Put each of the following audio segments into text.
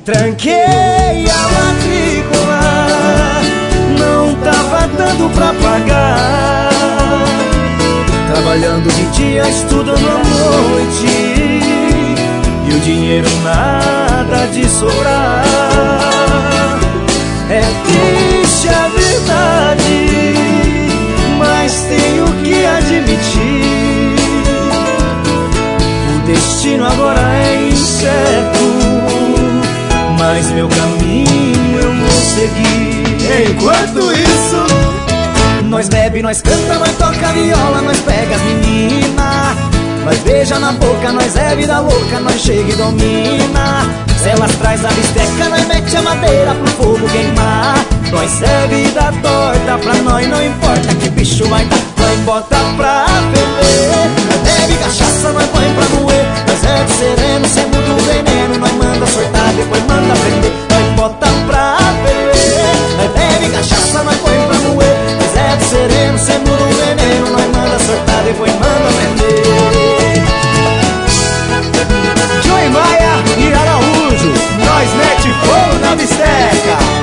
Tranquei a matrícula, não tava dando pra pagar. Trabalhando de dia, estudando à noite, e o dinheiro nada de sobrar. É triste a verdade, mas tenho que admitir, o destino agora é incerto, mas meu caminho eu vou seguir. Enquanto isso, nós bebe, nós canta, nós toca viola, nós pega as meninas, nós beija na boca, nós é vida louca, nós chega e domina. Se elas traz a bisteca, nós mete a madeira pro fogo queimar. Nós é vida torta, pra nós não importa que bicho vai dar. Nós bota pra ferver, nós bebe cachaça, nós põe pra moer. Nós é de sereno, sem muito veneno, nós manda soltar, depois manda prender. Nós bota pra ferver, nós bebe cachaça, nós põe pra moer. Nós é de sereno, sem muito veneno, nós manda soltar, depois manda prender. Joey Maia e Araújo, nós mete fogo na bisteca.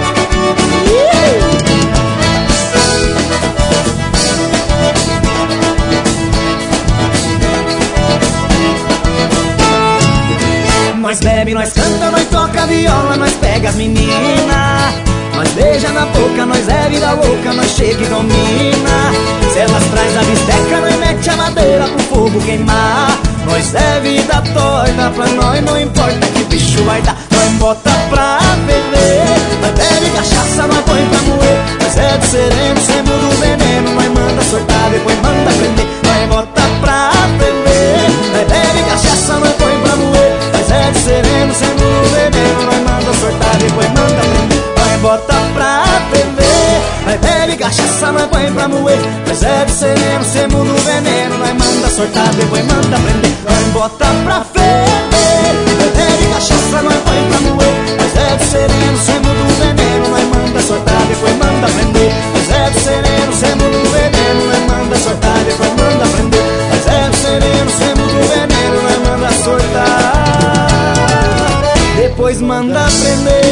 Nós bebe, nós canta, nós toca viola, nós pega as meninas, nós beija na boca, nós é vida louca, nós chega e domina. Se elas traz a bisteca, nós mete a madeira pro fogo queimar. Nós é vida torta, pra nós não importa que bicho vai dar. Nós bota pra beber, nós bebe cachaça, nós põe pra moer. Nós é de sereno, sem mudo veneno, nós manda soltar, depois manda prender. Nós bota pra beber, nós bebe cachaça, nós põe pra moer. Nós é de sereno, sem mudo veneno, nós manda soltar, depois manda prender. Nós bota pra beber, nós bebe cachaça, nós põe pra moer. Nós é de sereno, sem mudo veneno, nós manda soltar, depois manda prender. Nós bota pra ferver, nós bebe cachaça, nós põe pra moer. Nós é de sereno, sem mudo veneno, nós manda soltar, depois manda prender. Nós é de sereno, sem mudo veneno, nós manda soltar, depois manda prender. Nós é de sereno, sem mudo veneno, nós manda soltar, depois manda prender.